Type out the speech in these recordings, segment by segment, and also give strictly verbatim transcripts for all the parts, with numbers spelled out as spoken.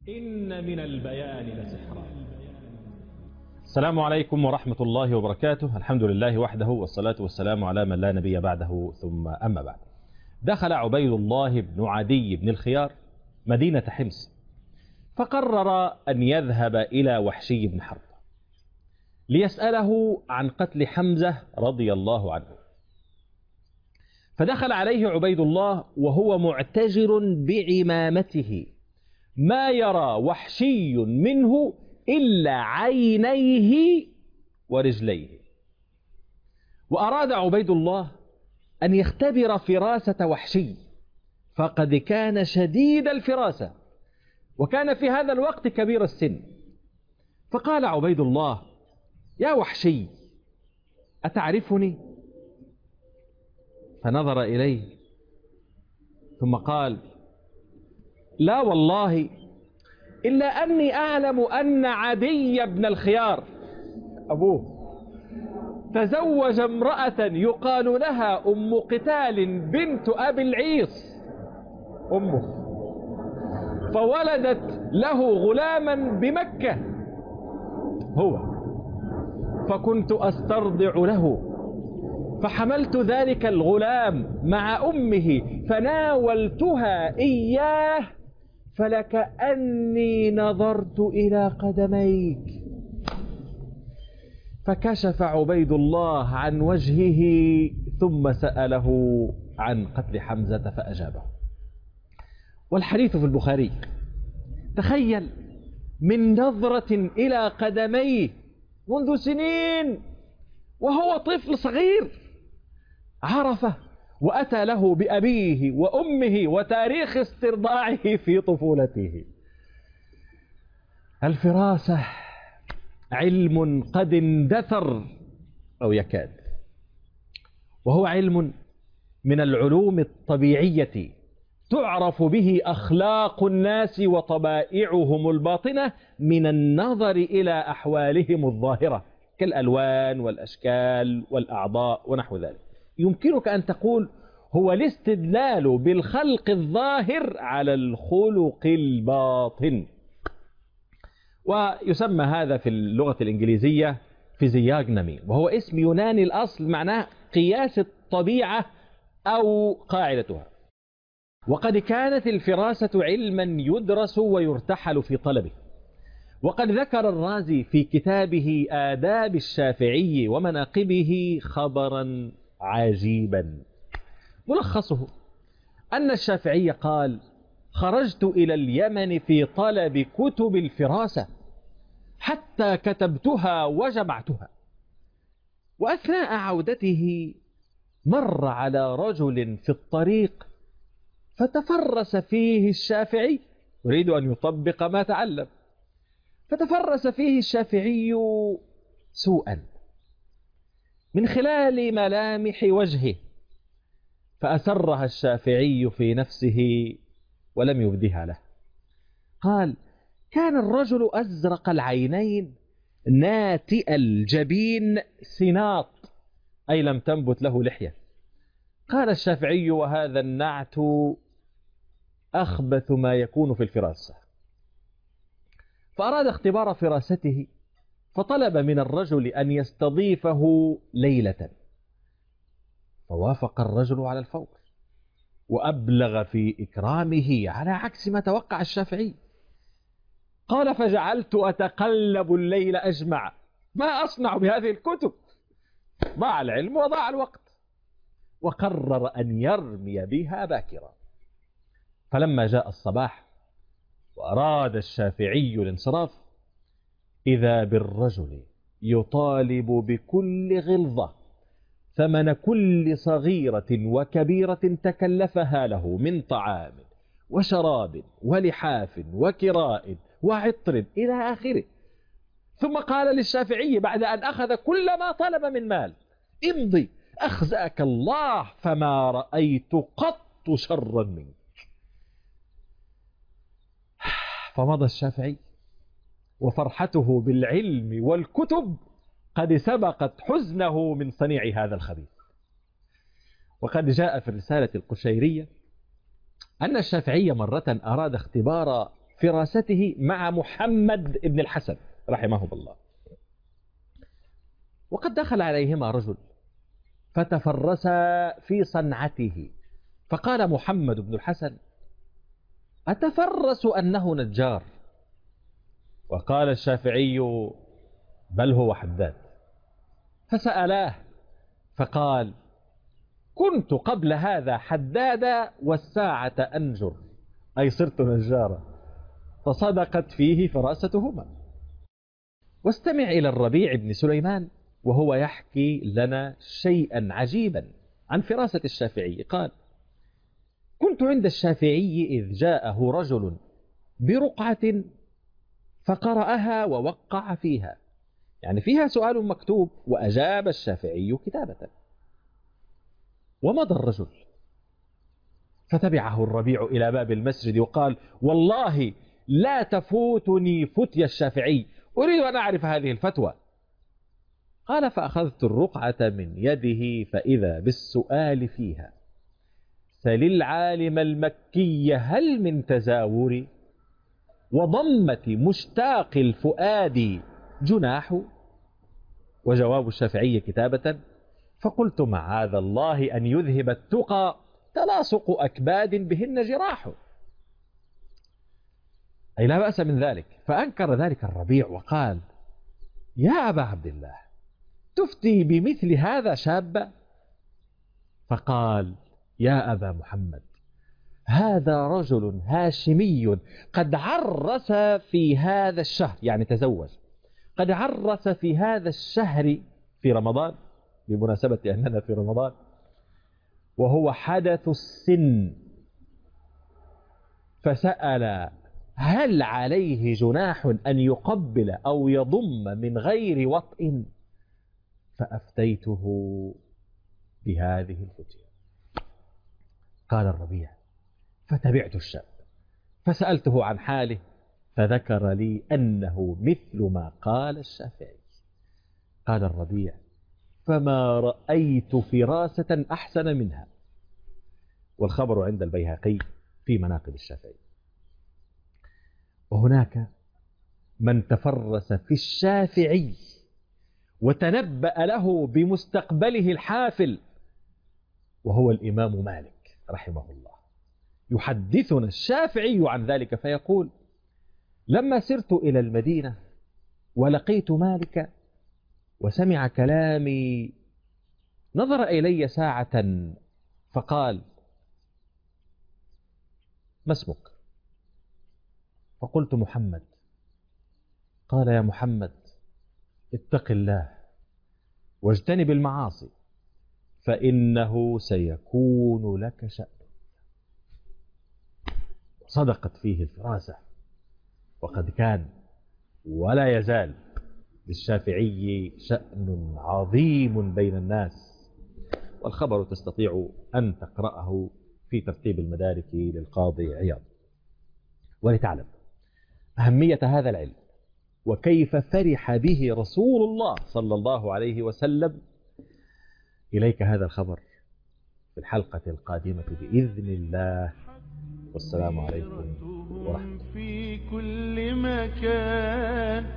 إن من البيان لسحرا. السلام عليكم ورحمة الله وبركاته. الحمد لله وحده والصلاة والسلام على من لا نبي بعده، ثم أما بعد. دخل عبيد الله بن عدي بن الخيار مدينة حمص، فقرر أن يذهب إلى وحشي بن حرب ليسأله عن قتل حمزة رضي الله عنه. فدخل عليه عبيد الله وهو معتجر بعمامته، ما يرى وحشي منه إلا عينيه ورجليه. وأراد عبيد الله أن يختبر فراسة وحشي، فقد كان شديد الفراسة وكان في هذا الوقت كبير السن. فقال عبيد الله: يا وحشي، أتعرفني؟ فنظر إليه ثم قال: لا والله، إلا أني أعلم أن عدي بن الخيار أبوه تزوج امرأة يقال لها أم قتال بنت أبي العيص أمه، فولدت له غلاما بمكة هو، فكنت أسترضع له، فحملت ذلك الغلام مع أمه فناولتها إياه، فلكأني نظرت إلى قدميك. فكشف عبيد الله عن وجهه ثم سأله عن قتل حمزة فأجابه. والحديث في البخاري. تخيل من نظرة إلى قدميه منذ سنين وهو طفل صغير عرفه وأتى له بأبيه وأمه وتاريخ استرضاعه في طفولته. الفراسة علم قد اندثر أو يكاد، وهو علم من العلوم الطبيعية تعرف به أخلاق الناس وطبائعهم الباطنة من النظر إلى أحوالهم الظاهرة كالألوان والأشكال والأعضاء ونحو ذلك. يمكنك أن تقول هو الاستدلال بالخلق الظاهر على الخلق الباطن. ويسمى هذا في اللغة الإنجليزية فيزياغنمي، وهو اسم يوناني الأصل معناه قياس الطبيعة أو قاعدتها. وقد كانت الفراسة علما يدرس ويرتحل في طلبه. وقد ذكر الرازي في كتابه آداب الشافعي ومناقبه خبرا عجيبا، ملخصه أن الشافعي قال: خرجت إلى اليمن في طلب كتب الفراسة حتى كتبتها وجمعتها، وأثناء عودته مر على رجل في الطريق فتفرس فيه الشافعي، يريد أن يطبق ما تعلم، فتفرس فيه الشافعي سوءا من خلال ملامح وجهه، فأسرها الشافعي في نفسه ولم يبدها له. قال: كان الرجل أزرق العينين ناتئ الجبين سناط، أي لم تنبت له لحية. قال الشافعي: وهذا النعت أخبث ما يكون في الفراسة. فأراد اختبار فراسته، فطلب من الرجل أن يستضيفه ليلة، فوافق الرجل على الفور وأبلغ في إكرامه على عكس ما توقع الشافعي. قال: فجعلت أتقلب الليل أجمع، ما أصنع بهذه الكتب؟ ضاع العلم وضاع الوقت. وقرر أن يرمي بها باكرا. فلما جاء الصباح وأراد الشافعي الانصراف، إذا بالرجل يطالب بكل غلظة ثمن كل صغيرة وكبيرة تكلفها له من طعام وشراب ولحاف وكراء وعطر إلى آخره. ثم قال للشافعي بعد أن أخذ كل ما طلب من مال: امضي أخزأك الله، فما رأيت قط شرا منك. فمضى الشافعي وفرحته بالعلم والكتب قد سبقت حزنه من صنيع هذا الخبيث. وقد جاء في الرسالة القشيرية أن الشافعي مرة أراد اختبار فراسته مع محمد بن الحسن رحمه الله. وقد دخل عليهما رجل فتفرسا في صنعته، فقال محمد بن الحسن: أتفرس أنه نجار؟ وقال الشافعي: بل هو حداد. فسألاه فقال: كنت قبل هذا حدادا والساعة أنجر، أي صرت نجارا. فصدقت فيه فراستهما. واستمع إلى الربيع بن سليمان وهو يحكي لنا شيئا عجيبا عن فراسة الشافعي. قال: كنت عند الشافعي إذ جاءه رجل برقعة فقرأها ووقع فيها، يعني فيها سؤال مكتوب، وأجاب الشافعي كتابة. ومضى الرجل فتبعه الربيع إلى باب المسجد وقال: والله لا تفوتني فتيا الشافعي، أريد أن أعرف هذه الفتوى. قال: فأخذت الرقعة من يده فإذا بالسؤال فيها: سل العالم المكي هل من تزاور، وضمة مشتاق الفؤاد جناح. وجواب الشافعي كتابة: فقلت معاذ الله أن يذهب التقى تلاصق أكباد بهن جراح. أي لا بأس من ذلك. فأنكر ذلك الربيع وقال: يا أبا عبد الله، تفتي بمثل هذا شابا؟ فقال: يا أبا محمد، هذا رجل هاشمي قد عرس في هذا الشهر، يعني تزوج، قد عرس في هذا الشهر في رمضان، بمناسبة أننا في رمضان، وهو حدث السن، فسأل: هل عليه جناح أن يقبل أو يضم من غير وطئ؟ فأفتيته بهذه الفتية. قال الربيع: فتبعت الشاب فسألته عن حاله فذكر لي أنه مثل ما قال الشافعي. قال الربيع: فما رأيت فراسة أحسن منها. والخبر عند البيهقي في مناقب الشافعي. وهناك من تفرس في الشافعي وتنبأ له بمستقبله الحافل، وهو الإمام مالك رحمه الله. يحدثنا الشافعي عن ذلك فيقول: لما سرت إلى المدينة ولقيت مالك وسمع كلامي نظر إلي ساعة فقال: ما اسمك؟ فقلت: محمد. قال: يا محمد، اتق الله واجتنب المعاصي فإنه سيكون لك شأن. صدقت فيه الفراسة، وقد كان ولا يزال للشافعي شأن عظيم بين الناس. والخبر تستطيع أن تقرأه في ترتيب المدارك للقاضي عياض. ولتعلم أهمية هذا العلم وكيف فرح به رسول الله صلى الله عليه وسلم، إليك هذا الخبر في الحلقة القادمة بإذن الله. والسلام عليكم ورحمة الله. في كل مكان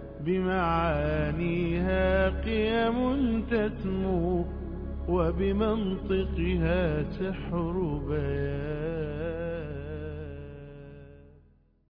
بمعانيها قيم تسمو، وبمنطقها سحر بيان.